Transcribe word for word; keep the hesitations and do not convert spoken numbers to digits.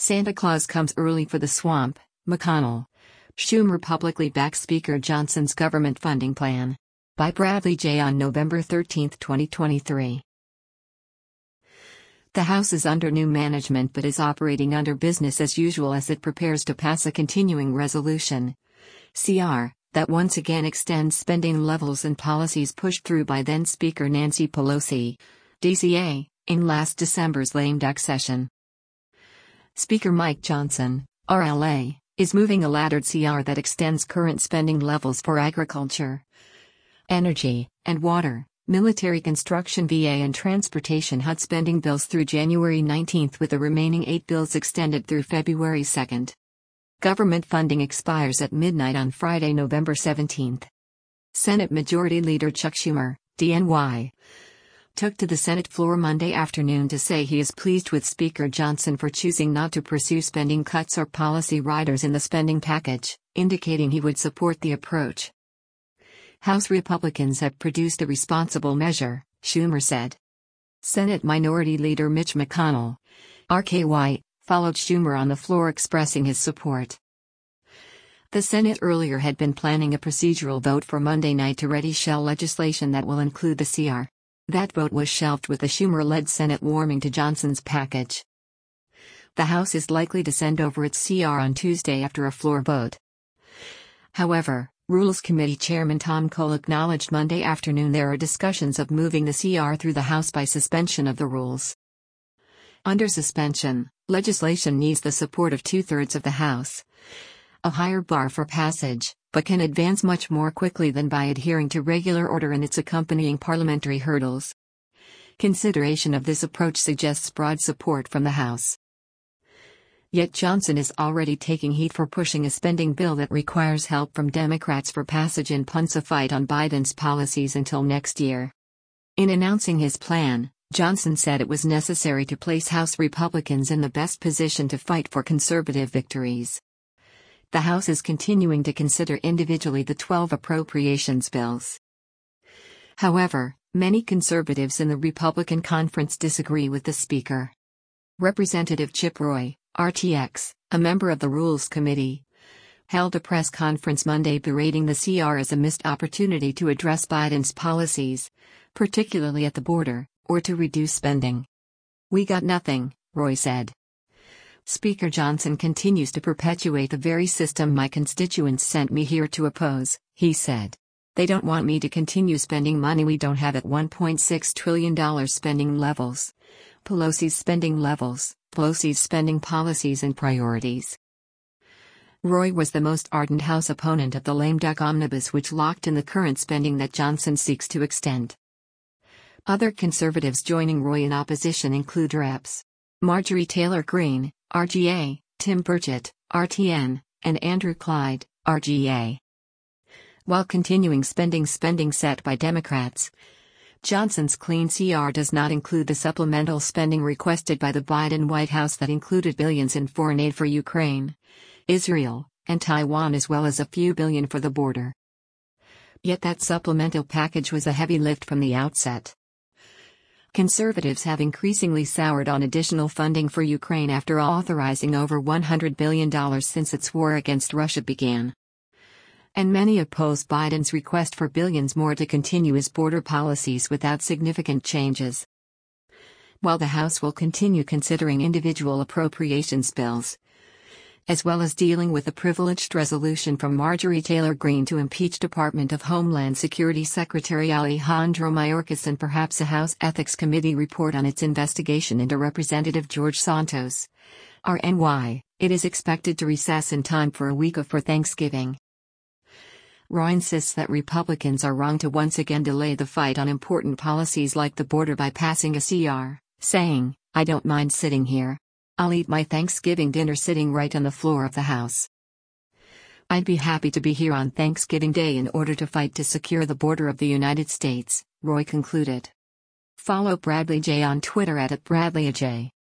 Santa Claus comes early for the swamp, McConnell. Schumer publicly backs Speaker Johnson's government funding plan. By Bradley J. on November thirteenth, twenty twenty-three. The House is under new management but is operating under business as usual as it prepares to pass a continuing resolution, C R, that once again extends spending levels and policies pushed through by then-Speaker Nancy Pelosi, D C A, in last December's lame duck session. Speaker Mike Johnson, R L A, is moving a laddered C R that extends current spending levels for agriculture, energy, and water, military construction V A and transportation H U D spending bills through January nineteenth with the remaining eight bills extended through February second. Government funding expires at midnight on Friday, November seventeenth. Senate Majority Leader Chuck Schumer, D N Y, took to the Senate floor Monday afternoon to say he is pleased with Speaker Johnson for choosing not to pursue spending cuts or policy riders in the spending package, indicating he would support the approach. House Republicans have produced a responsible measure, Schumer said. Senate Minority Leader Mitch McConnell, R K Y, followed Schumer on the floor expressing his support. The Senate earlier had been planning a procedural vote for Monday night to ready shell legislation that will include the C R. That vote was shelved with the Schumer-led Senate warming to Johnson's package. The House is likely to send over its C R on Tuesday after a floor vote. However, Rules Committee Chairman Tom Cole acknowledged Monday afternoon there are discussions of moving the C R through the House by suspension of the rules. Under suspension, legislation needs the support of two-thirds of the House, a higher bar for passage, but can advance much more quickly than by adhering to regular order and its accompanying parliamentary hurdles. Consideration of this approach suggests broad support from the House. Yet Johnson is already taking heat for pushing a spending bill that requires help from Democrats for passage and punts a fight on Biden's policies until next year. In announcing his plan, Johnson said it was necessary to place House Republicans in the best position to fight for conservative victories. The House is continuing to consider individually the twelve appropriations bills. However, many conservatives in the Republican conference disagree with the Speaker. Representative Chip Roy, R T X, a member of the Rules Committee, held a press conference Monday berating the C R as a missed opportunity to address Biden's policies, particularly at the border, or to reduce spending. "We got nothing," Roy said. Speaker Johnson continues to perpetuate the very system my constituents sent me here to oppose, he said. They don't want me to continue spending money we don't have at one point six trillion dollars spending levels. Pelosi's spending levels, Pelosi's spending policies and priorities. Roy was the most ardent House opponent of the lame duck omnibus which locked in the current spending that Johnson seeks to extend. Other conservatives joining Roy in opposition include Reps Marjorie Taylor Greene, R G A, Tim Burchett, R T N, and Andrew Clyde, R G A. While continuing spending spending set by Democrats, Johnson's clean C R does not include the supplemental spending requested by the Biden White House that included billions in foreign aid for Ukraine, Israel, and Taiwan as well as a few billion for the border. Yet that supplemental package was a heavy lift from the outset. Conservatives have increasingly soured on additional funding for Ukraine after authorizing over one hundred billion dollars since its war against Russia began. And many oppose Biden's request for billions more to continue his border policies without significant changes. While the House will continue considering individual appropriations bills, as well as dealing with a privileged resolution from Marjorie Taylor Greene to impeach Department of Homeland Security Secretary Alejandro Mayorkas and perhaps a House Ethics Committee report on its investigation into Representative George Santos, R N Y, it is expected to recess in time for a week before Thanksgiving. Roy insists that Republicans are wrong to once again delay the fight on important policies like the border by passing a C R, saying, "I don't mind sitting here. I'll eat my Thanksgiving dinner sitting right on the floor of the House. I'd be happy to be here on Thanksgiving Day in order to fight to secure the border of the United States," Roy concluded. Follow Bradley J on Twitter at, at Bradley A J.